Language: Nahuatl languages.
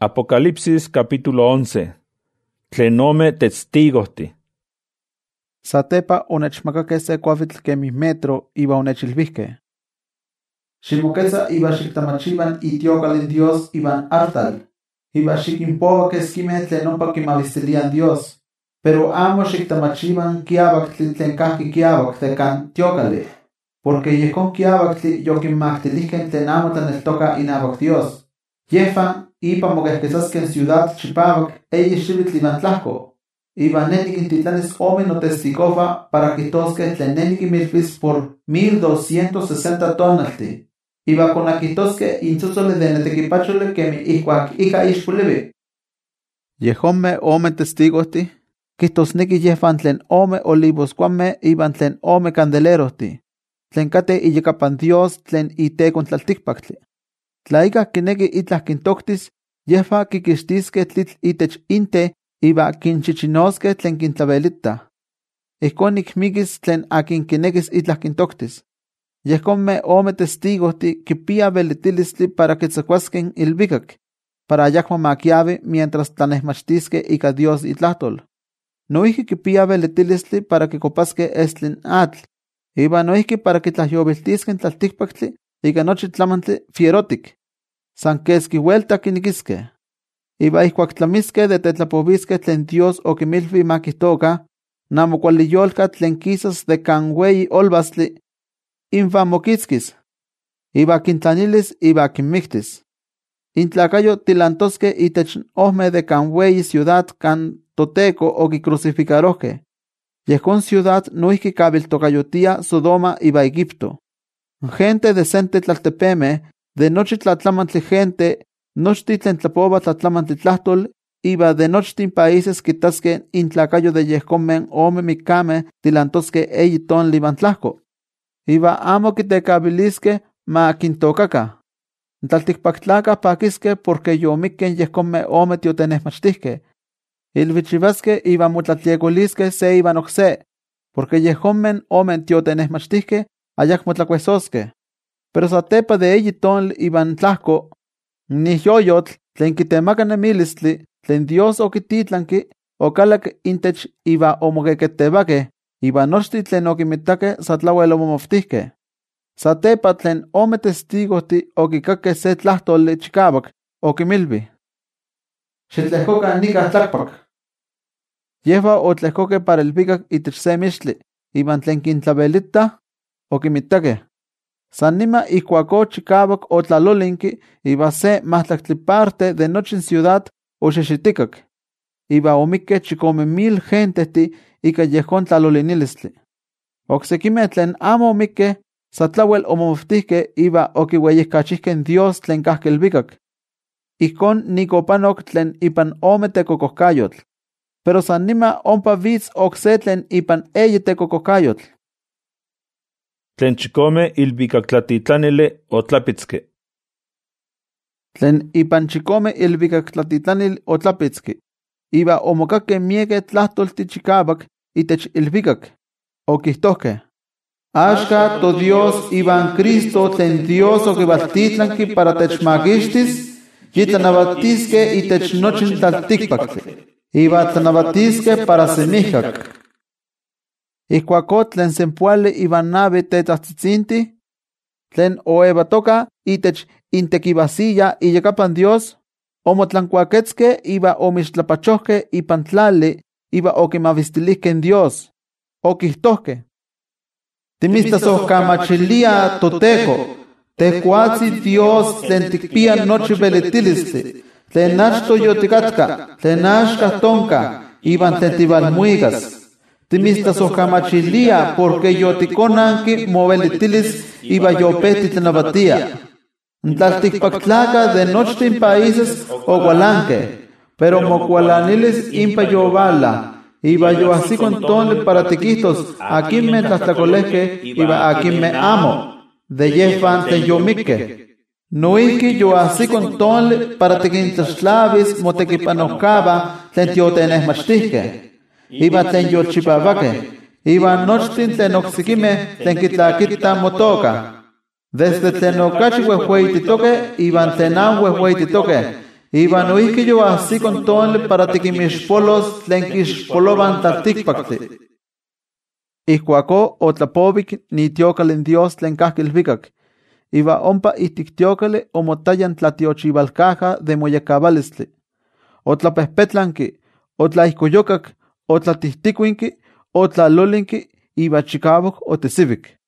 Apocalipsis capítulo 11. Tlenome testigojti. Satepa onechmakake se kuavitl kemi metro iba onechilvihke. Ximoketza iba xiktamachiban itiokal Dios iban artal. Iba xikinpova keskimeh tlen ompa kimavistilian Dios. Pero amo xiktamachiban kiavaktli tlen kahki kiavak tekan tiokali. Porque yehkon kiavaktli yokinmaktilihken tlen amo tlaneltoka inavak Dios. Yehvan ipa mokehketzaskeh ciudad chipavak eyi xivitl iban tlahko. Iba nenikintitlanis ome notestigova para kihtoskeh tlen nenikimilvis por 1260 tonalti. Iba konakihtoskeh intzotzoli de netekipacholi kemi ihkuak ika ixpolivi. Yehonmeh ome testigojti, kihtosneki yehvan tlen ome olivoskuanmeh iban tlen ome candelerohti, tlen kate iyakapan Dios tlen itekon tlaltikpaktli. Tla ika kineki itlah kintoktis, yehva kikixtiskeh tlitl itech inte iba kinchichinoskeh tlen kintlabelita. Ihkon nikmikis tlen akin kinekis itlah kintoktis. Yehkonmeh ome testigojti kipia velitilistli para kitzakuasken ilvikak, para ayakmo makiavi mientras tlanehmachtiskeh ika Dios itlahtol. Noihki kipia velitilistli para kikopaskeh estlin atl, iba noihki para kitlahyoviltisken tlaltikpaktli ika nochi tlamantli fierotik. San keski vuelta kinikiskeh. Iba ihkuak tlamiskeh de tetlapoviskeh tlen Dios okimilvi makihtoka, namokuali yolka tlen kisas de kan weyi olvastli, infa mokitzkis. Iba kintlanilis iba kinmiktis. Intlakayo tilantoskeh itech ohme de kan weyi ciudad kan toteko okicrucificarohkeh. Yehkon ciudad noihki kabiltokayotia Sodoma iba Egipto. Gente decente tlaltepemeh, de nochi tlatlamantli gente, nochti tlen tlapova tlatlamantli tlahtol, iba de nochtin países kitaskeh intlakayo de yehkonmen ome mikkameh tilantoskeh eyi tonli iban tlahko. Iba amo kitekabiliskeh ma kintokaka. Tlaltikpaktlakah pakiskeh porque yomikken yehkonmen ome tiotenehmachtihkeh. Ilvichivaskeh iba motlatliekoliskeh se iban okse, porque yehkonmen ome tiotenehmachtihkeh ayakmo tlakuesoskeh. Pero satepa de eyi tonli iban tlahko, nihyoyotl tlen kitemaka nemilistli tlen Dios okititlanki okalak intech iba omokeketebakeh, iba nochti tlen okimitakeh satlauel omomoftihkeh. Satepa tlen ome testigojti okikakeh se tlahtoli chikawak, okimilvi: ¡Xitlehkoka nikah tlakpak! Yehva otlehkokeh para ilvikak itech se mixtli, iban tlen kintlabelita okimitakeh. San nima ihkuako chikawak otlalolinki iba se mahtlaktli parte de nochin ciudad oxexitikak. Iba omikkeh 5,000 gentehti ika yehkon tlalolinilistli. Oksekimeh tlen amo omikkeh satlauel omomoftihkeh iba okiueyihkachihkeh Dios tlen kahki ilvikak. Ihkon nikopanok tlen ipan ome tekokohkayotl. Pero san nima ompa vitz okse tlen ipan eyi tekokohkayotl. Tlen chikome ilvikaktlatitlánili otlapitzki. Tlen ipan chikome ilvikaktlatitlánili otlapitzki. Iba omokakeh miekeh tlahtolti chikawak itech ilvikak. Okihtohkeh: Axka to Dios iban Cristo tlen Dios okivaltitlanki para techmakixtis, yitlanavatiskeh itech nochin tlaltikpaktli. Iba tlanavatiskeh para semihkak. Ihkuako tlen sempuali iban navi tetzahtzitzintih, tlen oebatoka itech intekivasiya iyakapan Dios, omotlankuaketzkeh iba omixtlapachohkeh ipan tlali iba okimavistilihkeh Dios. Okihtohkeh: Timistasojkamachilia toteko, tehkuatzi Dios tlen tikpia nochi velitilistli, tlen achto yotikatka, tlen axka tonka, iban tlen tivalmuikas. Timistasojkamachilia porque yotikonanki movelitilis iba yopeh titlanavatia. Tlaltikpaktlakah de nochtin países okualankeh, pero mokualanilis impa yovala, iba yoahsikon tonli para tikihtos akinmeh tlahtlakolehkeh iba akinmeh amo, de yehvan tlen yomikkeh. Noihki yoahsikon tonli para tikintlaxtlavis motekipanojkaba tlen tiotenehmachtihkeh. Iba tlen yolchipavakeh, iba nochtin tlen oksikimeh tlen kitlakitah motoka. Desde tlen okachi uejueyititokeh iban tlen amo uejueyititokeh, Iba noihki yoahsikon tonle para tiquimixpolos tlen quixpoloban tlaltikpaktli. Ihkuako otlapovik nitiocal in Dios tlen kahki ilvikak. Iba ompa ihtiktiocale omotayan tlatiochivalcaja de moyekabalistli. Otlapehpetlanki, otlaihkoyokak, otlatihticuinki, otlalolinki, iba chikavok otesivik.